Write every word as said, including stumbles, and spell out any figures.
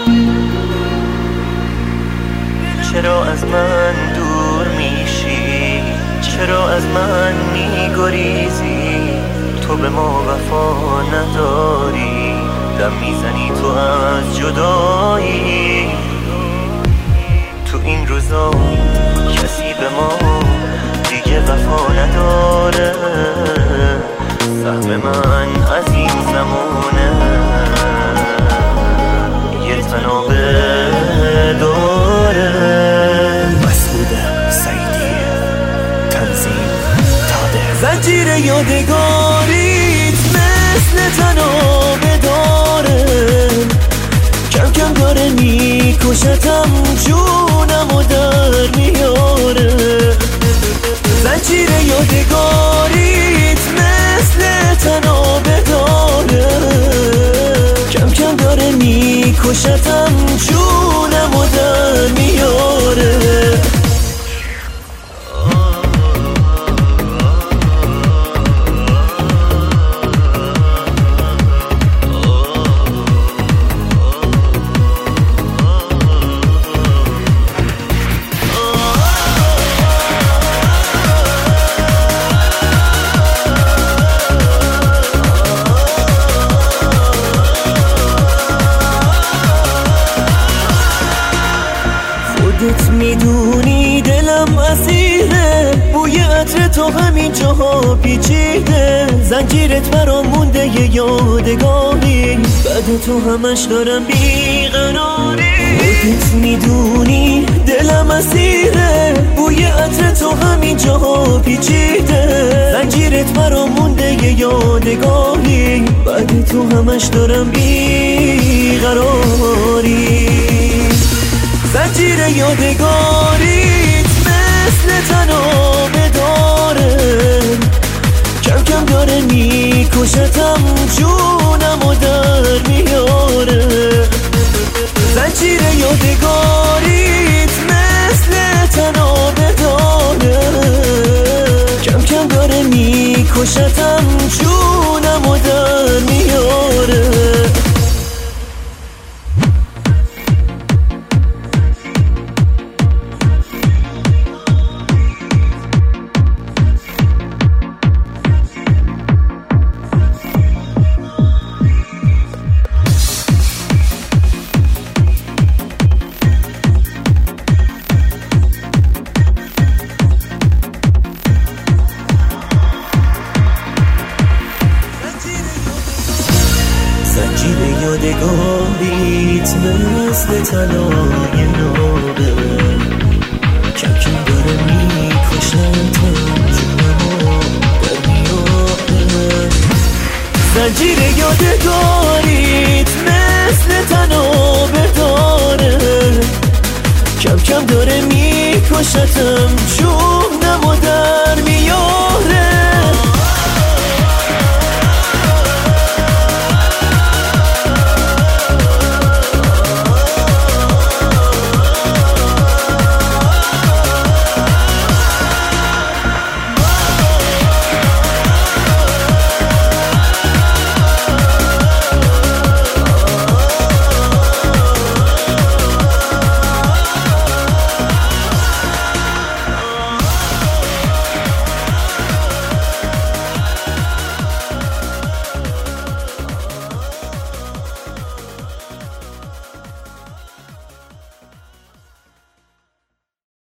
چرا از من دور میشی؟ چرا از من میگریزی؟ تو به ما وفا نداری، دم میزنی تو از جدایی. تو این روزا کسی به ما دیگه وفا نداره، سهم من از این زمانه یه تنابه داره. مسعود سعیدی، تنظیم تاده. زنجیر یادگاریت مثل تنابه داره، کم کم داره میکشتم، جونمو در میاره. زنجیر یادگاریت مثل تنابه داره، کم کم داره میکشتم، جونمو در میاره. خودت میدونی دلم اسیره، بوی عطر تو همین جاها پیچیده. زنجیرت برام مونده یه یادگاری، بعد تو همش دارم بیقراری. خودت میدونی دلم اسیره، بوی عطر تو همین جاها پیچیده. زنجیرت برام مونده یه یادگاری، بعد تو همش دارم بیقراری. زنجیر یادگاریت مثل تنابه داره، کم کم داره میکشتم، جونمو در میاره. زنجیر یادگاریت مثل تنابه داره، کم کم داره میکشتم، جونمو در میاره. زنجیر یادگاریت مثل طلای نابه، کم کم داره میکشتم، جونمو در میاره. زنجیر یادگاریت مثل طنابه داره، کم کم داره میکشتم، جونمو در میاره.